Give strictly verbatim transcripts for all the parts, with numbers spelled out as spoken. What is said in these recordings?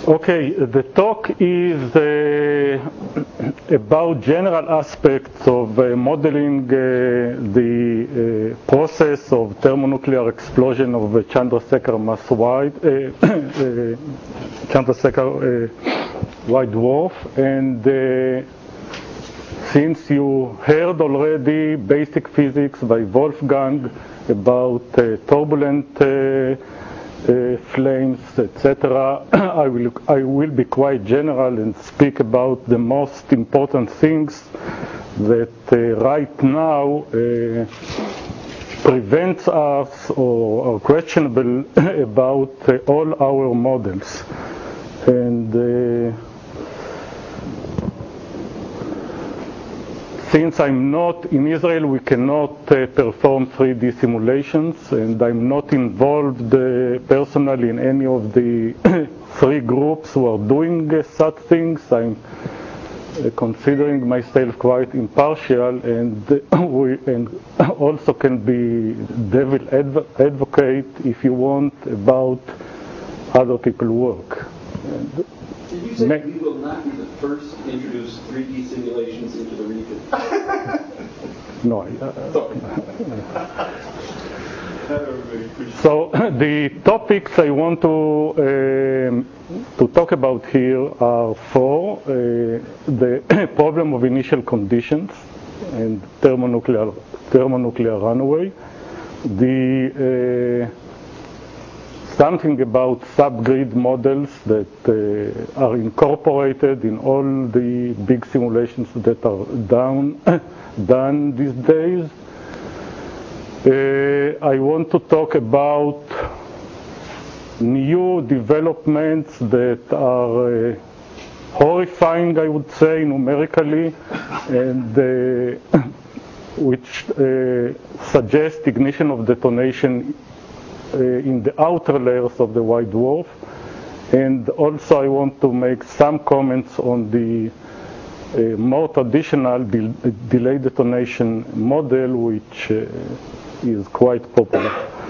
Okay, the talk is uh, about general aspects of uh, modeling uh, the uh, process of thermonuclear explosion of the Chandrasekhar mass wide uh, uh, Chandrasekhar uh, white dwarf. And uh, since you heard already basic physics by Wolfgang about uh, turbulent uh, Uh, flames, et cetera, I will I will be quite general and speak about the most important things that uh, right now uh, prevents us or are questionable about uh, all our models. And uh, since I'm not in Israel, we cannot uh, perform three D simulations, and I'm not involved uh, personally in any of the three groups who are doing uh, such things. I'm uh, considering myself quite impartial, and uh, we and also can be devil adv advocate if you want about other people's work. And Did you say we will not be the first to introduce three D simulations into the region? No. I, uh, Sorry. So the topics I want to um, to talk about here are four: uh, the problem of initial conditions and thermonuclear thermonuclear runaway, the uh, something about subgrid models that uh, are incorporated in all the big simulations that are done, done these days. Uh, I want to talk about new developments that are uh, horrifying, I would say, numerically, and uh, which uh, suggest ignition of detonation Uh, in the outer layers of the white dwarf. And also I want to make some comments on the uh, more traditional de delayed detonation model, which uh, is quite popular.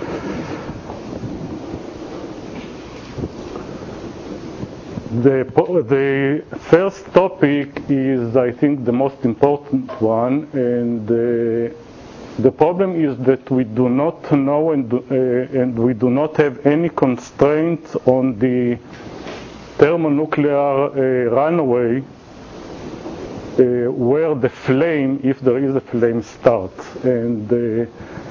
The, the first topic is, I think, the most important one, and uh, the problem is that we do not know and, uh, and we do not have any constraints on the thermonuclear uh, runaway uh, where the flame, if there is a flame, starts. And uh,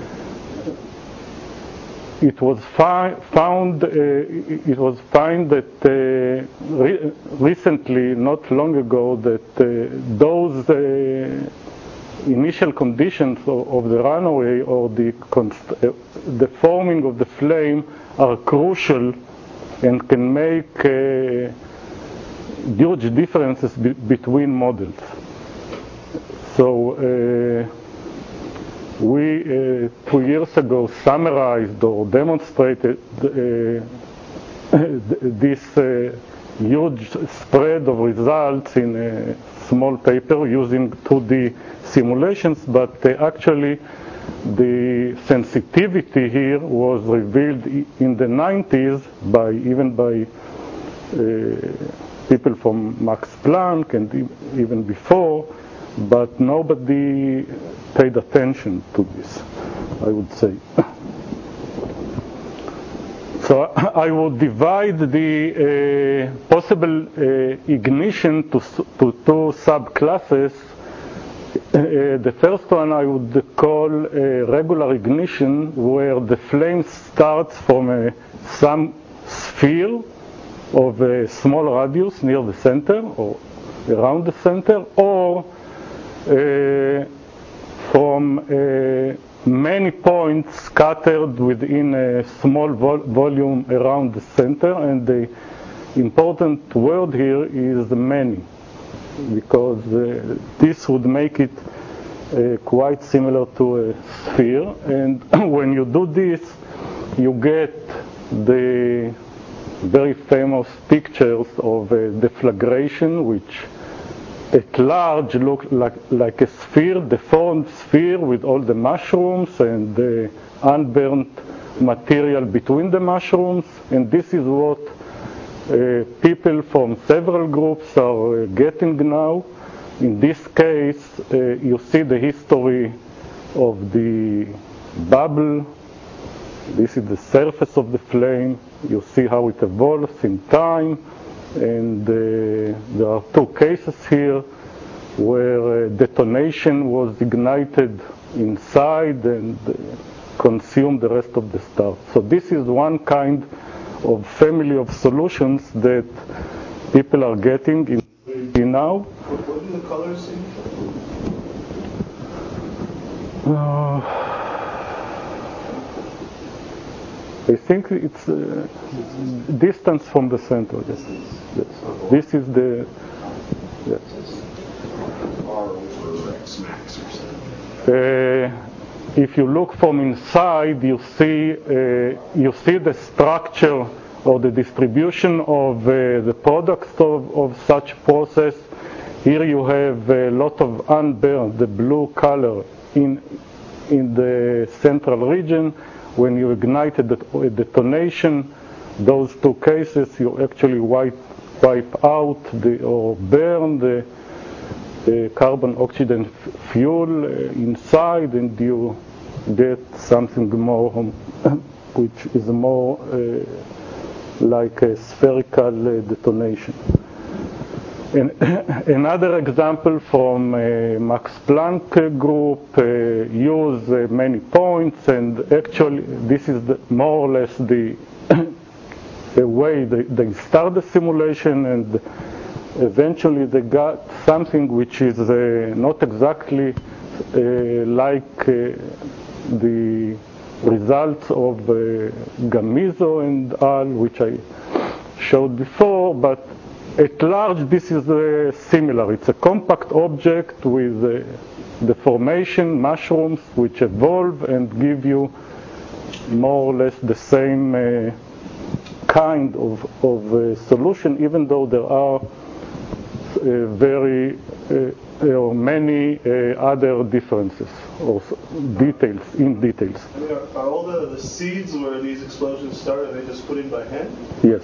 it was fi found, uh, it was found that uh, re recently, not long ago, that uh, those uh, initial conditions of, of the runaway or the, uh, the forming of the flame are crucial and can make uh, huge differences be between models. So uh, we uh, two years ago summarized or demonstrated uh, this uh, huge spread of results in a small paper using two D simulations, but uh, actually the sensitivity here was revealed in the nineties by even by uh, people from Max Planck and even before, but nobody paid attention to this, I would say. So I will divide the uh, possible uh, ignition to, to two subclasses. Uh, the first one I would call a regular ignition, where the flame starts from a, some sphere of a small radius near the center or around the center, or uh, from uh, many points scattered within a small vol volume around the center. And the important word here is many, because uh, this would make it uh, quite similar to a sphere. And when you do this, you get the very famous pictures of uh, deflagration, which at large look like, like a sphere, deformed sphere with all the mushrooms and the unburnt material between the mushrooms. And this is what uh, people from several groups are uh, getting now. In this case, uh, you see the history of the bubble. This is the surface of the flame. You see how it evolves in time. And uh, there are two cases here where uh, detonation was ignited inside and uh, consumed the rest of the star. So this is one kind of family of solutions that people are getting in, in now. What, what do the colors seem? Uh, I think it's uh, distance from the center. Yes. Yes. This is the. Yes. R over X max or something. Uh, if you look from inside, you see uh, you see the structure or the distribution of uh, the products of, of such process. Here you have a lot of unburned, the blue color in in the central region. When you ignite a, det- a detonation, those two cases, you actually wipe wipe out the, or burn the, the carbon oxygen f- fuel uh, inside, and you get something more, um, which is more uh, like a spherical uh, detonation. And another example from uh, Max Planck group uh, use uh, many points, and actually this is the, more or less the, the way they, they start the simulation, and eventually they got something which is uh, not exactly uh, like uh, the results of uh, Gamizo and al, which I showed before, but at large, this is uh, similar. It's a compact object with uh, deformation, mushrooms, which evolve and give you more or less the same uh, kind of, of uh, solution, even though there are uh, very uh, there are many uh, other differences or details in details. I mean, are, are all the, the seeds where these explosions start, are they just put in by hand? Yes.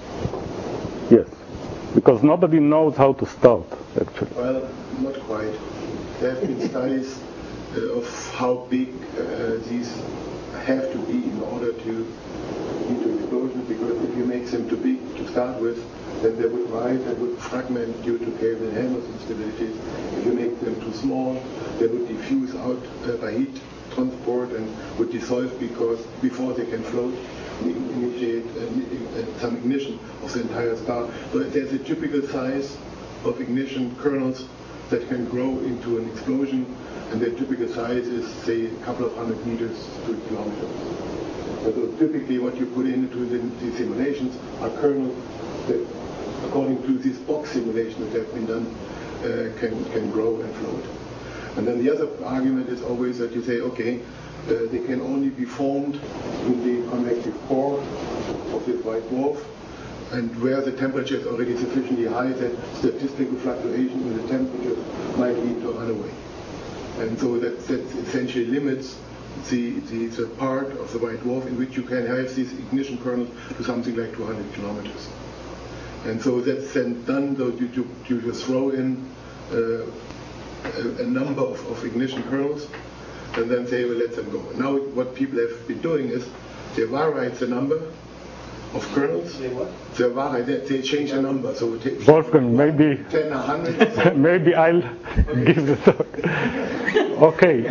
Yes. Because nobody knows how to start, actually. Well, not quite. There have been studies uh, of how big uh, these have to be in order to lead to explosions, because if you make them too big to start with, then they would rise, they would fragment due to Kelvin-Helmholtz instabilities. If you make them too small, they would diffuse out uh, by heat transport and would dissolve because before they can float, initiate uh, uh, some ignition of the entire star. So there's a typical size of ignition kernels that can grow into an explosion, and their typical size is, say, a couple of hundred meters to kilometers. So typically what you put into the, the simulations are kernels that, according to this box simulation that have been done, uh, can, can grow and float. And then the other argument is always that you say, okay, uh, they can only be formed in the convective core of this white dwarf, and where the temperature is already sufficiently high that statistical fluctuation in the temperature might lead to a runaway. And so that, that essentially limits the, the, the part of the white dwarf in which you can have these ignition kernels to something like two hundred kilometers. And so that's then done, so you, you, you just throw in uh, a, a number of, of ignition kernels, and then say, well, let them go. Now what people have been doing is they vary the number of kernels. They what? They vary, they, they change the number. So it takes Wolfgang, maybe ten, a hundred. maybe I'll give the talk. Okay.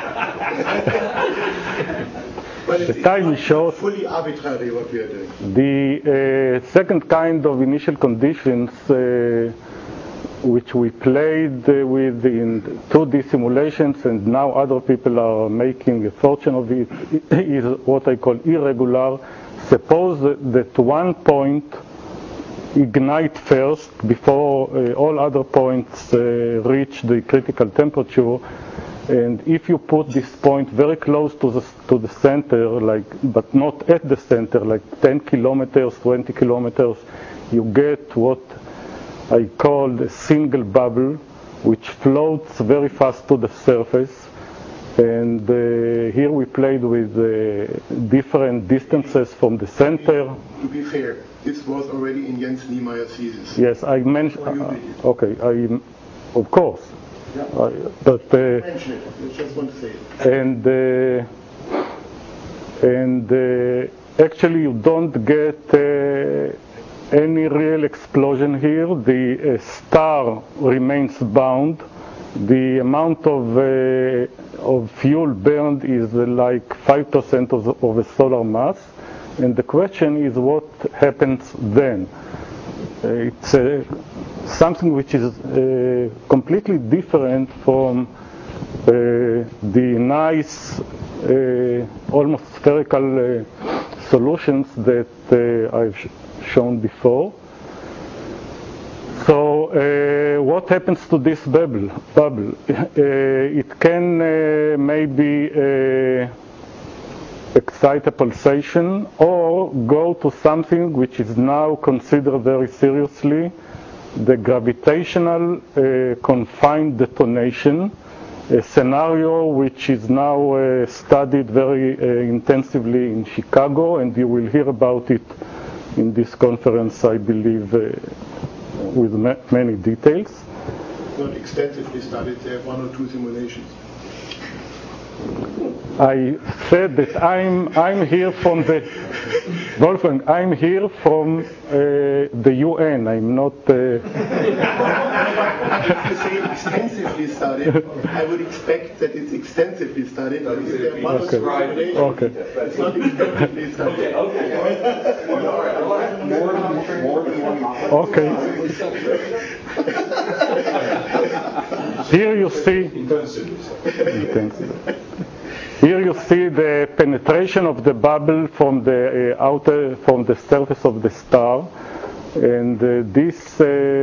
But it's, The time it's is short. fully arbitrary what we are doing. The uh, second kind of initial conditions uh, which we played uh, with in two D simulations, and now other people are making a fortune of it, is what I call irregular. Suppose that one point ignite first before uh, all other points uh, reach the critical temperature, and if you put this point very close to the to the center, like but not at the center, like ten kilometers, twenty kilometers, you get what I call a single bubble, which floats very fast to the surface. And uh, here we played with uh, different distances from the center. To be fair, this was already in Jens Niemeyer's thesis. Yes, I mentioned. Or you Uh, did it. okay, I, of course. Yeah. I, but uh, Mention it. I just want to say it. and uh, and uh, actually, you don't get uh, any real explosion here. The uh, star remains bound. The amount of uh, of fuel burned is uh, like five percent of, the, of the solar mass, and the question is what happens then. Uh, it's uh, something which is uh, completely different from uh, the nice, uh, almost spherical uh, solutions that uh, I've sh shown before. So uh, what happens to this bubble? bubble? Uh, it can uh, maybe uh, excite a pulsation or go to something which is now considered very seriously, the gravitational uh, confined detonation, a scenario which is now uh, studied very uh, intensively in Chicago, and you will hear about it in this conference, I believe, uh, with ma many details. Not extensively studied, they have one or two simulations. I said that I'm I'm here from the Wolfgang. I'm here from uh, the U N. I'm not. Uh, If you say extensively studied, I would expect that it's extensively studied. But if there are one or Okay. two simulations, Okay. it's not extensively studied. Okay. Here you see. Intensity. Here you see the penetration of the bubble from the uh, outer, from the surface of the star, and uh, this uh,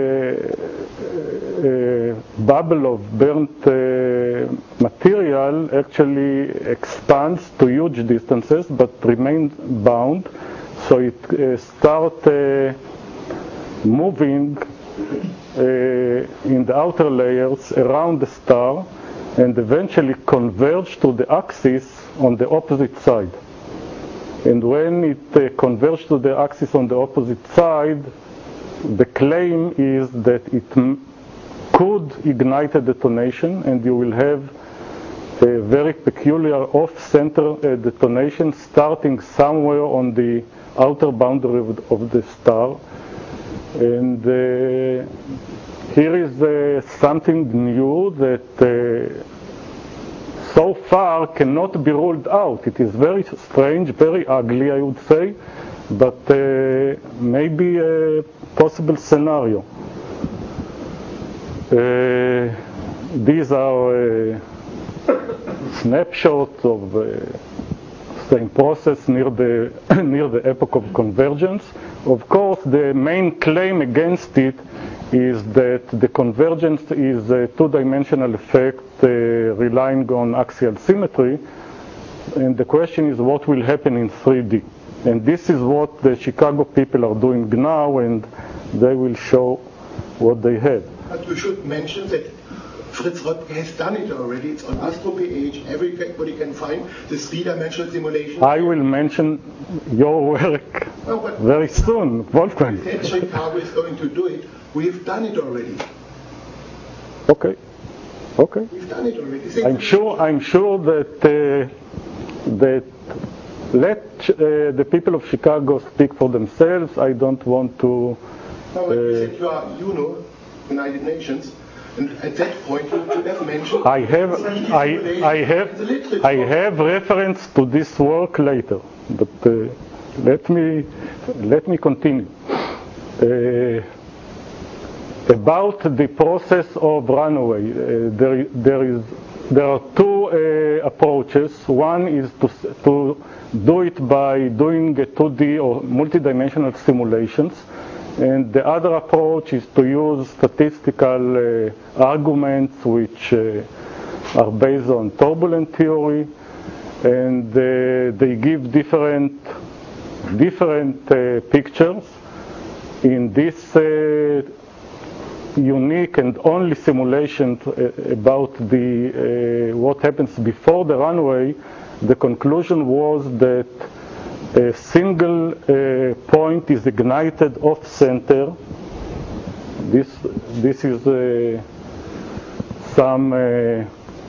uh, bubble of burnt uh, material actually expands to huge distances, but remains bound. So it uh, starts uh, moving uh, in the outer layers around the star, and eventually converge to the axis on the opposite side. And when it uh, converges to the axis on the opposite side, the claim is that it m could ignite a detonation, and you will have a very peculiar off-center uh, detonation starting somewhere on the outer boundary of the, of the star. And uh, here is uh, something new that uh, so far cannot be ruled out. It is very strange, very ugly, I would say, but uh, maybe a possible scenario. Uh, these are uh, snapshots of uh, same process near the near the epoch of convergence. Of course, the main claim against it is that the convergence is a two-dimensional effect uh, relying on axial symmetry, and the question is what will happen in three D. And this is what the Chicago people are doing now, and they will show what they have. But you should mention that Fritz Röpke has done it already. It's on AstroPH. Everybody can find the three-dimensional simulation. I will mention your work No, but very soon, Wolfgang. that Chicago is going to do it. We've done it already. Okay. Okay. We've done it already. Same I'm sure. I'm sure that uh, that let uh, the people of Chicago speak for themselves. I don't want to. No, but you uh, said you are U N O, United Nations, and at that point you should have mentioned. I have. I. I have. I have reference to this work later, but uh, let me let me continue. Uh, About the process of runaway, uh, there, there is there are two uh, approaches. One is to to do it by doing a two D or multidimensional simulations, and the other approach is to use statistical uh, arguments which uh, are based on turbulent theory, and uh, they give different different uh, pictures. In this uh, unique and only simulation about the uh, what happens before the runway, the conclusion was that a single uh, point is ignited off center. This, this is uh, some, uh,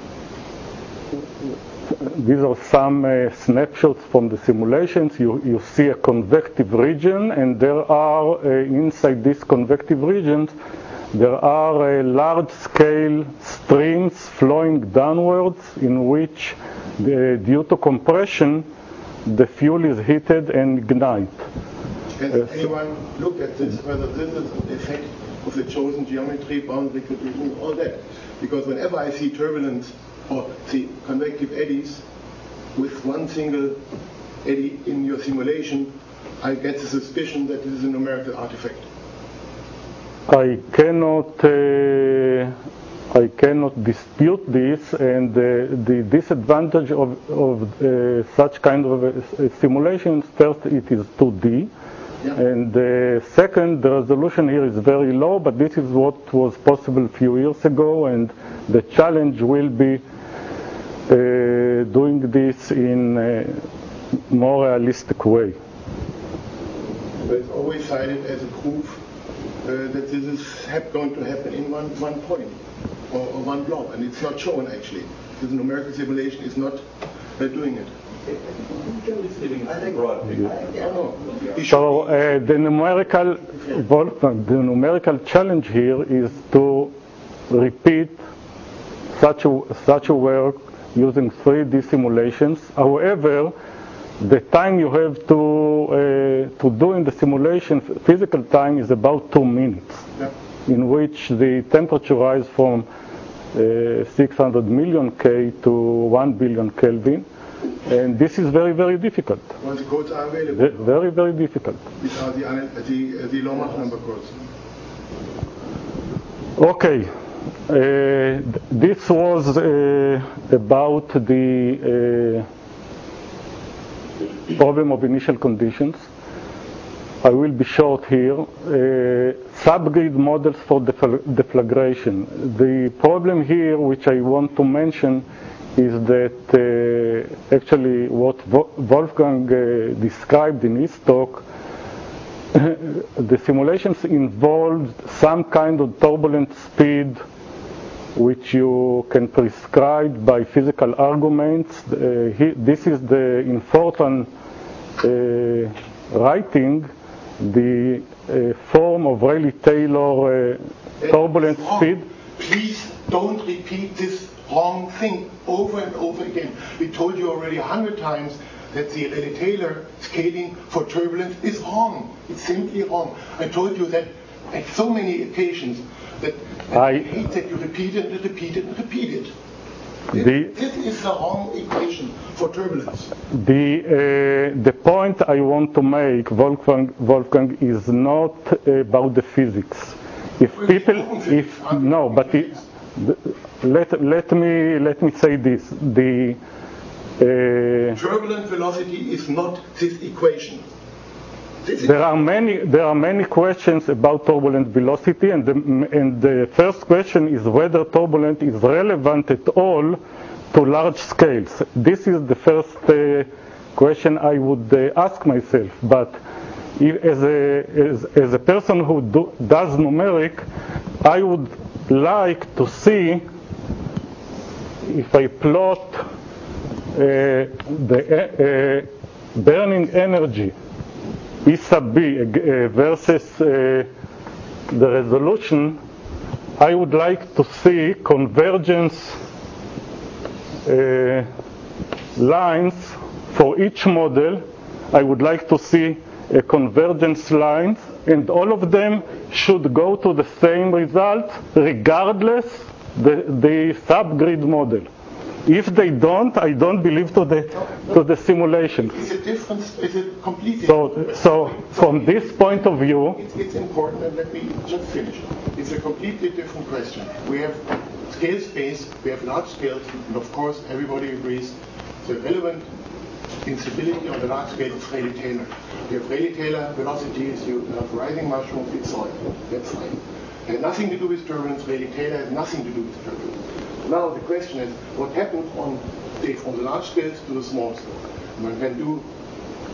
these are some uh, snapshots from the simulations. You, you see a convective region, and there are, uh, inside this convective region, there are uh, large-scale streams flowing downwards in which, uh, due to compression, the fuel is heated and ignite. Has uh, anyone looked at this, whether this is an effect of the chosen geometry, boundary condition, all that? Because whenever I see turbulence or see convective eddies with one single eddy in your simulation, I get the suspicion that this is a numerical artifact. I cannot, uh, I cannot dispute this, and uh, the disadvantage of, of uh, such kind of uh, simulations, first, it is two D, yeah. and uh, second, the resolution here is very low, but this is what was possible a few years ago, and the challenge will be uh, doing this in a more realistic way. But it's always cited as a proof Uh, that this is hap- going to happen in one, one point or, or one blob, and it's not shown actually. This numerical simulation is not uh, doing it. So uh, the numerical, Wolfgang, the numerical challenge here is to repeat such a, such a work using three D simulations. However, the time you have to uh, to do in the simulation, physical time, is about two minutes, yeah. in which the temperature rises from uh, six hundred million K to one billion Kelvin, and this is very, very difficult. Well, the codes are available. V- very, very difficult. These are the the, the Lombard number codes. Okay, uh, this was uh, about the. Uh, problem of initial conditions. I will be short here. Uh, subgrid models for defl- deflagration. The problem here, which I want to mention, is that uh, actually what Vo- Wolfgang uh, described in his talk, the simulations involved some kind of turbulent speed which you can prescribe by physical arguments. Uh, he, this is the in Fortran uh, writing, the uh, form of Rayleigh-Taylor uh, turbulent speed. Please don't repeat this wrong thing over and over again. We told you already a hundred times that the Rayleigh-Taylor scaling for turbulence is wrong. It's simply wrong. I told you that at so many occasions that I hate that you repeat it and repeat it and repeat it. The, this is the wrong equation for turbulence. The uh, the point I want to make, Wolfgang, Wolfgang, is not about the physics. If well, people, if no, but it, let let me let me say this: the uh, turbulent velocity is not this equation. There are many there are many questions about turbulent velocity, and the, and the first question is whether turbulent is relevant at all to large scales. This is the first uh, question I would uh, ask myself. But if, as a as, as a person who do, does numeric, I would like to see if I plot uh, the uh, burning energy E sub b uh, versus uh, the resolution, I would like to see convergence uh, lines for each model. I would like to see a convergence lines, and all of them should go to the same result regardless the, the subgrid model. If they don't, I don't believe to the to the simulation. It's a difference. It's a completely. So, so from this point of view, it's, it's important. And let me just finish. It's a completely different question. We have scale space. We have large scales, and of course, everybody agrees the relevant instability on the large scale is Rayleigh-Taylor. You have Rayleigh-Taylor velocities. You have rising mushrooms. It's solid. That's fine. It has nothing to do with turbulence. Rayleigh-Taylor has nothing to do with turbulence. Now the question is, what happens on, say, from the large scales to the small scale? One can do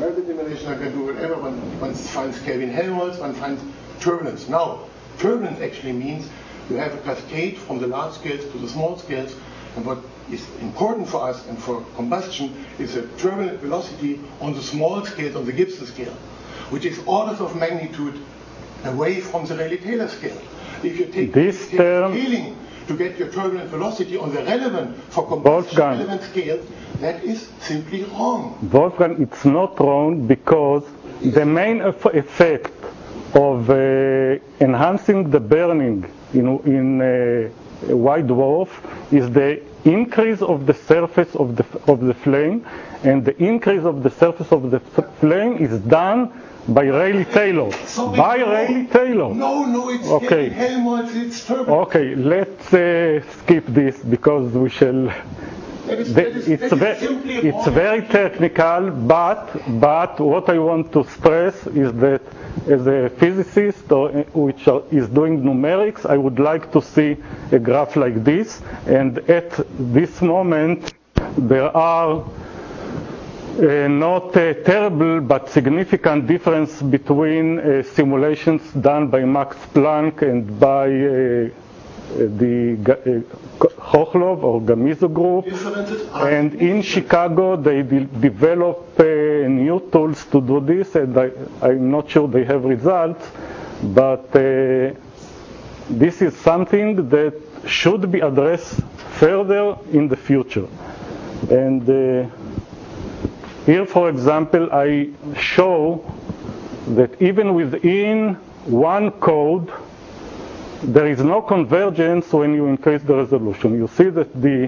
numerical simulation, I can do whatever. One, one finds Kelvin-Helmholtz, one finds turbulence. Now, turbulence actually means you have a cascade from the large scales to the small scales, and what is important for us and for combustion is a turbulent velocity on the small scale, on the Gibson scale, which is orders of magnitude away from the Rayleigh-Taylor scale. If you take this take term scaling to get your turbulent velocity on the relevant for combustion Wolfgang. relevant scale, that is simply wrong. Wolfgang, it's not wrong because the main eff- effect of uh, enhancing the burning in, in uh, a white dwarf is the increase of the surface of the, of the flame, and the increase of the surface of the f- flame is done by Rayleigh-Taylor. So By no, Rayleigh-Taylor. No, no, it's Okay. Kelvin-Helmholtz, it's turbulent. Okay, let's uh, skip this because we shall. That is, The- that is, it's that ve- is simply it's wrong. very technical, but but what I want to stress is that as a physicist or uh, which are, is doing numerics, I would like to see a graph like this. And at this moment, there are uh, not a terrible but significant difference between uh, simulations done by Max Planck and by uh, the uh, Khokhlov or Gamizo group. Differences are And in significant. Chicago, they de- develop uh, new tools to do this, and I, I'm not sure they have results, but uh, this is something that should be addressed further in the future. And uh, here, for example, I show that even within one code, there is no convergence when you increase the resolution. You see that the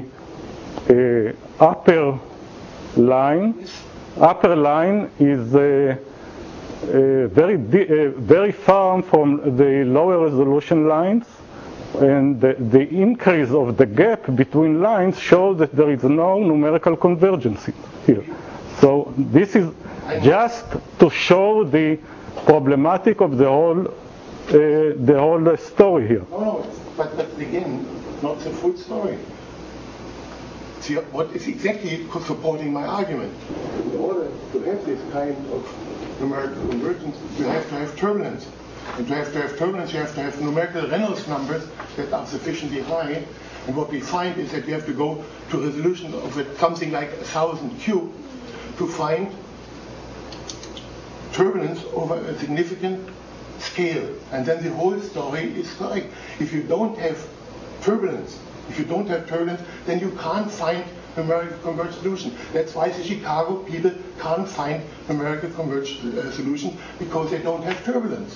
uh, upper line, upper line is uh, uh, very, di- uh, very far from the lower resolution lines, and the, the increase of the gap between lines shows that there is no numerical convergence here. So this is just to show the problematic of the whole Uh, the whole story here. No, no, but, but again, not the full story. See, what is exactly supporting my argument? In order to have this kind of numerical convergence, you have to have turbulence. And to have to have turbulence, you have to have numerical Reynolds numbers that are sufficiently high. And what we find is that you have to go to resolution of it, something like a thousand cube to find turbulence over a significant scale, and then the whole story is correct. If you don't have turbulence, if you don't have turbulence, then you can't find numerical converged solution. That's why the Chicago people can't find numerical converged uh, solution, because they don't have turbulence.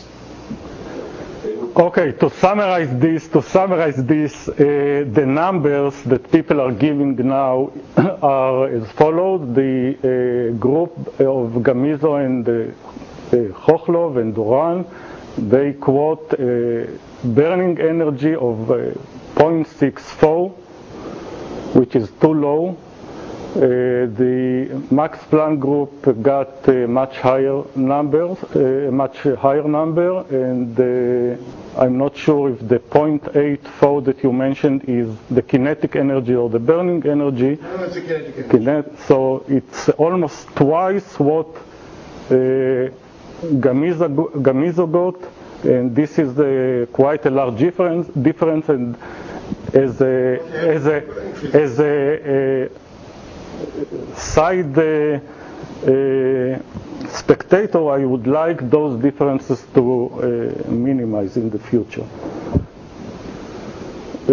Okay, to summarize this, to summarize this, uh, the numbers that people are giving now are as follows: the uh, group of Gamizo and uh, uh, Khokhlov and Duran, they quote uh, burning energy of uh, zero point six four, which is too low. Uh, the Max Planck group got a much higher numbers, a much higher number, and uh, I'm not sure if the zero point eight four that you mentioned is the kinetic energy or the burning energy. No, it's a kinetic energy. Kinet- so it's almost twice what uh, Gamizo, Gamizo got, and this is uh, quite a large difference. Difference, and as a as a as a, a side uh, uh, spectator, I would like those differences to uh, minimize in the future. Uh,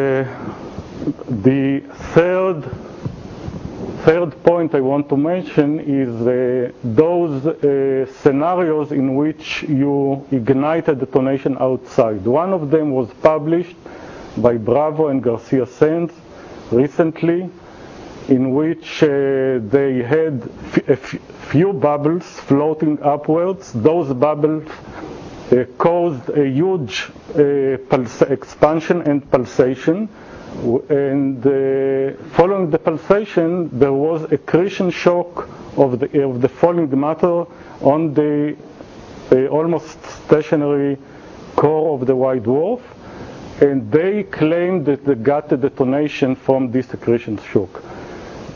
the third. Third point I want to mention is uh, those uh, scenarios in which you ignite a detonation outside. One of them was published by Bravo and Garcia Sands recently, in which uh, they had f- a f- few bubbles floating upwards. Those bubbles uh, caused a huge uh, pulse- expansion and pulsation. And uh, following the pulsation, there was accretion shock of the of the falling matter on the uh, almost stationary core of the white dwarf, and they claimed that they got a detonation from this accretion shock.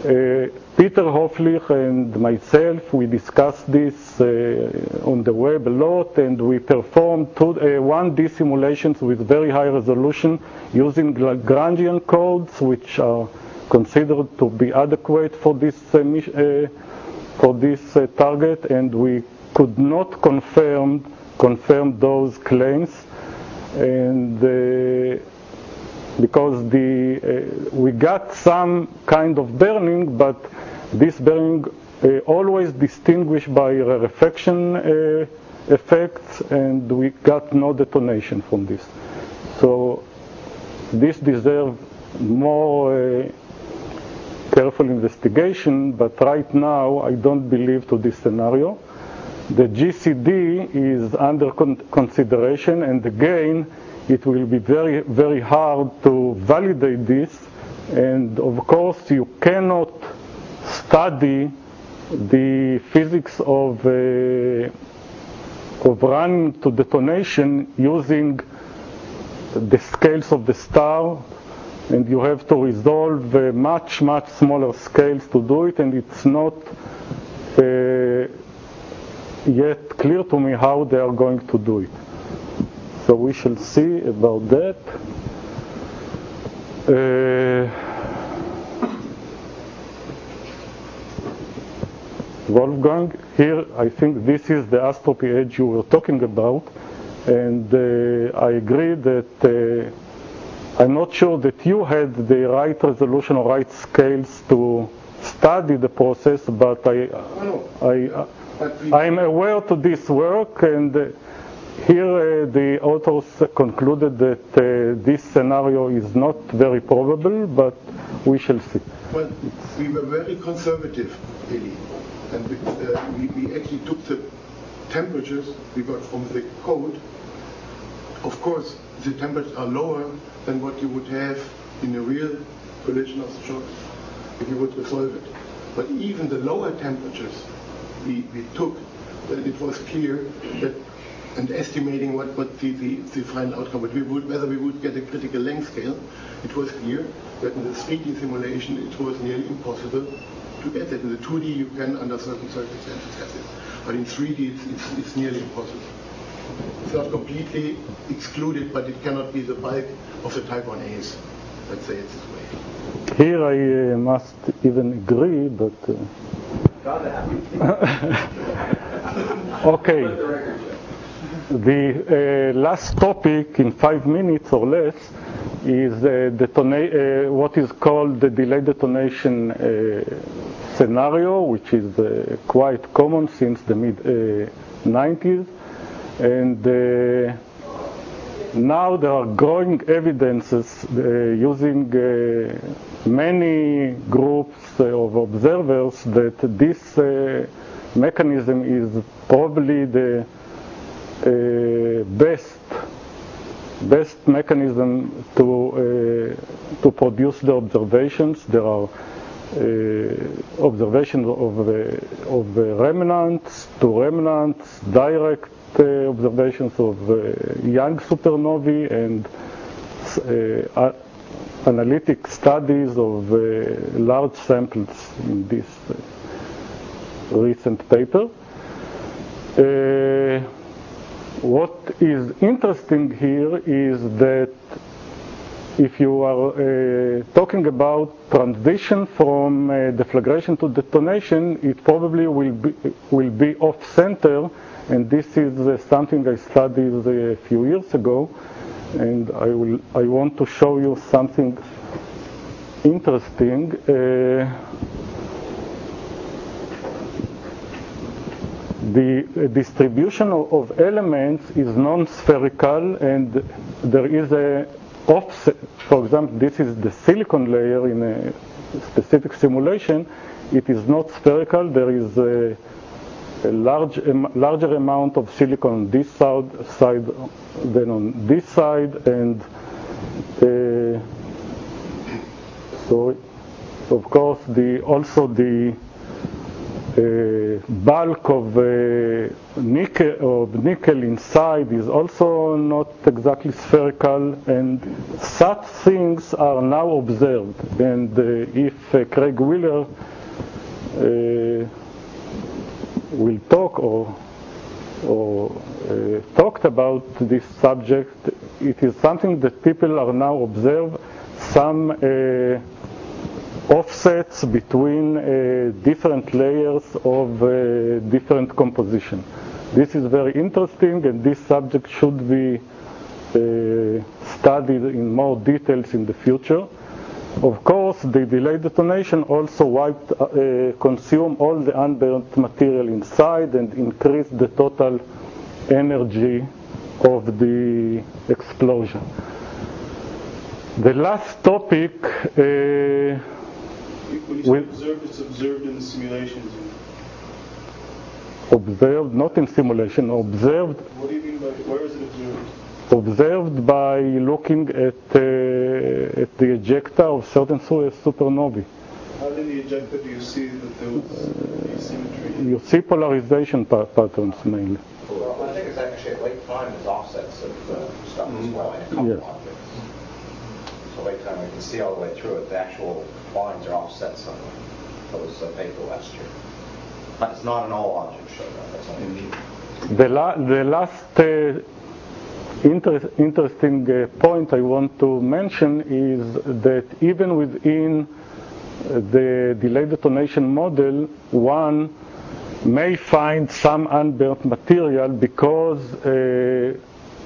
Uh, Peter Hoflich and myself, we discussed this uh, on the web a lot, and we performed two, uh, one D simulations with very high resolution using Lagrangian codes, which are considered to be adequate for this uh, uh, for this uh, target, and we could not confirm confirm those claims, and uh, because the uh, we got some kind of burning, but this burning uh, always distinguished by rarefaction uh, effects, and we got no detonation from this. So this deserves more uh, careful investigation, but right now I don't believe to this scenario. The G C D is under con consideration, and again, it will be very, very hard to validate this, and of course you cannot study the physics of, uh, of running to detonation using the scales of the star, and you have to resolve uh, much, much smaller scales to do it, and it's not uh, yet clear to me how they are going to do it. So we shall see about that. Uh, Wolfgang, here I think this is the Astropy edge you were talking about, and uh, I agree that uh, I'm not sure that you had the right resolution or right scales to study the process, but I, I, I, I'm aware to this work, and uh, here uh, the authors concluded that uh, this scenario is not very probable, but we shall see. Well, we were very conservative, really, and we, uh, we, we actually took the temperatures we got from the code. Of course, the temperatures are lower than what you would have in a real collision of the shocks if you would resolve it. But even the lower temperatures we, we took, uh, it was clear that, and estimating what, what the, the, the final outcome would be, whether we would get a critical length scale, it was clear that in the three D simulation it was nearly impossible to get it. In the two D you can, under certain circumstances, get it. But in three D it's, it's, it's nearly impossible. It's not completely excluded, but it cannot be the bulk of the type one A's. Let's say it this way. Here I uh, must even agree, but... Uh, okay. The uh, last topic in five minutes or less is uh, detona- uh, what is called the delayed detonation uh, scenario, which is uh, quite common since the mid nineties. And uh, now there are growing evidences uh, using uh, many groups uh, of observers that this uh, mechanism is probably the Uh, best best mechanism to uh, to produce the observations. There are uh, observations of uh, of uh, remnants to remnants, direct uh, observations of uh, young supernovae, and uh, analytic studies of uh, large samples in this uh, recent paper. Uh, What is interesting here is that if you are uh, talking about transition from uh, deflagration to detonation, it probably will be, will be off-center, and this is uh, something I studied uh, a few years ago, and I will I want to show you something interesting. Uh, The distribution of elements is non-spherical, and there is a offset. For example, this is the silicon layer in a specific simulation. It is not spherical. There is a, a large, a larger amount of silicon on this side, side than on this side, and uh, so, of course, the also the uh, bulk of uh, nickel, of nickel inside is also not exactly spherical, and such things are now observed. And uh, if uh, Craig Wheeler uh, will talk or or uh, talked about this subject, it is something that people are now observe some uh, offsets between uh, different layers of uh, different composition. This is very interesting, and this subject should be uh, studied in more details in the future. Of course, the delayed detonation also wiped, uh, consume all the unburnt material inside and increased the total energy of the explosion. The last topic, uh, When you say Well- observed, it's observed in the simulations. observed, not in simulation, observed, What do you mean by, where is it observed? observed by looking at, uh, at the ejecta of certain su- supernovae. How in the ejecta do you see that there was asymmetry? You see polarization pa- patterns mainly. Well, I think it's actually at late time there's offsets of uh, stuff as well in a couple Yes. objects. So late time we can see all the way through it. The actual lines are offset somewhere. That was uh, paper last year. But it's not in all objects show that. That's only a few. The, la- the last uh, inter- interesting uh, point I want to mention is that even within uh, the delayed detonation model, one may find some unburnt material because uh,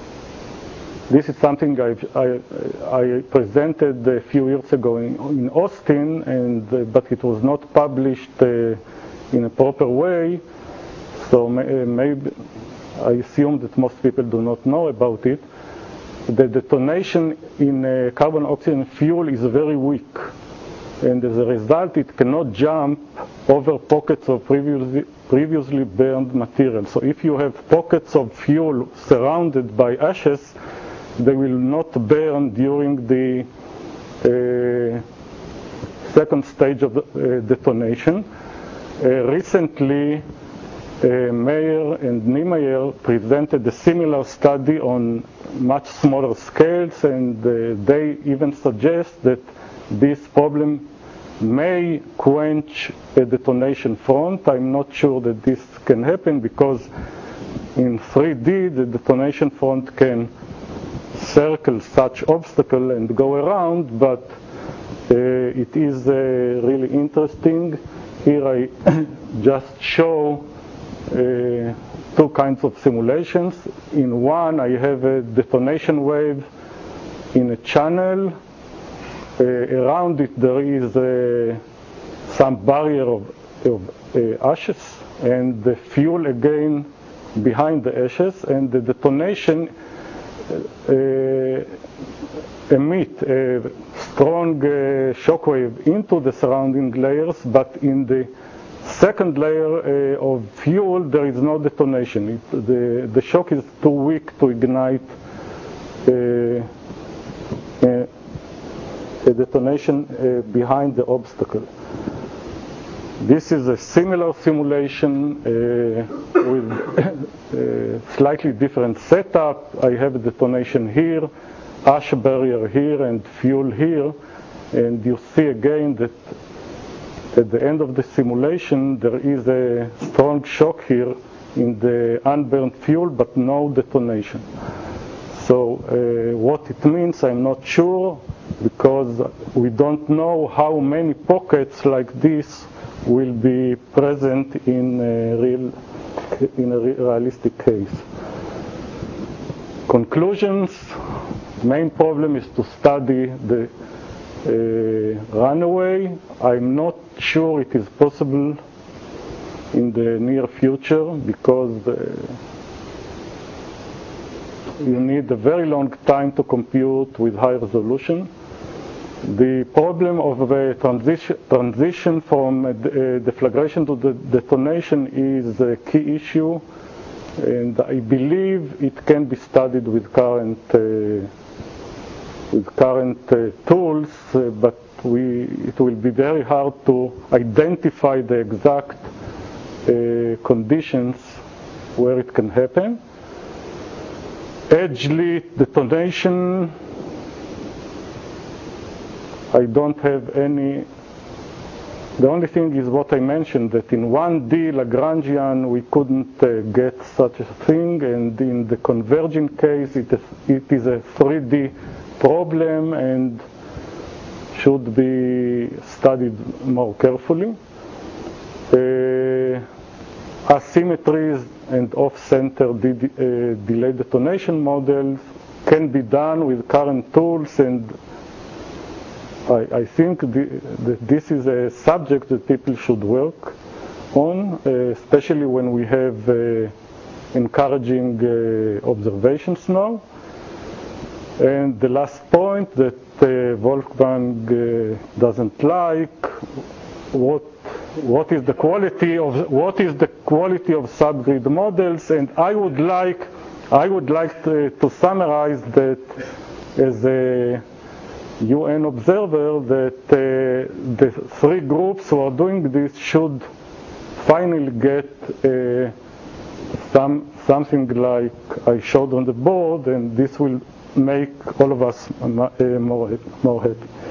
this is something I've, I, I presented a few years ago in, in Austin, and uh, but it was not published uh, in a proper way. So may, uh, maybe I assume that most people do not know about it. The detonation in uh, carbon oxygen fuel is very weak, and as a result, it cannot jump over pockets of previously previously burned material. So if you have pockets of fuel surrounded by ashes, they will not burn during the uh, second stage of the, uh, detonation. Uh, recently, uh, Meyer and Niemeyer presented a similar study on much smaller scales, and uh, they even suggest that this problem may quench a detonation front. I'm not sure that this can happen because in three D the detonation front can circle such obstacle and go around, but uh, it is uh, really interesting. Here I just show uh, two kinds of simulations. In one I have a detonation wave in a channel. Uh, around it there is uh, some barrier of, of uh, ashes, and the fuel again behind the ashes, and the detonation uh, emit a strong uh, shock wave into the surrounding layers, but in the second layer uh, of fuel there is no detonation. It, the, the shock is too weak to ignite uh, uh, a detonation uh, behind the obstacle. This is a similar simulation uh, with a slightly different setup. I have a detonation here, ash barrier here, and fuel here. And you see again that at the end of the simulation there is a strong shock here in the unburned fuel, but no detonation. So uh, what it means, I'm not sure, because we don't know how many pockets like this will be present in a real, in a realistic case. Conclusions: main problem is to study the uh, runaway. I'm not sure it is possible in the near future because uh, you need a very long time to compute with high resolution. The problem of the transition, transition from uh, deflagration to the detonation is a key issue, and I believe it can be studied with current uh, with current uh, tools, uh, but we, it will be very hard to identify the exact uh, conditions where it can happen. Edge-lit detonation, I don't have any. The only thing is what I mentioned, that in one D Lagrangian we couldn't uh, get such a thing, and in the converging case it is, it is a three D problem and should be studied more carefully. Uh, asymmetries and off-center de uh, delay detonation models can be done with current tools, and I, I think the, that this is a subject that people should work on, uh, especially when we have uh, encouraging uh, observations now. And the last point that uh, Wolfgang uh, doesn't like, what what is the quality of what is the quality of subgrid models, and I would like I would like to, to summarize that as a U N observer, that uh, the three groups who are doing this should finally get uh, some something like I showed on the board, and this will make all of us uh, more more happy.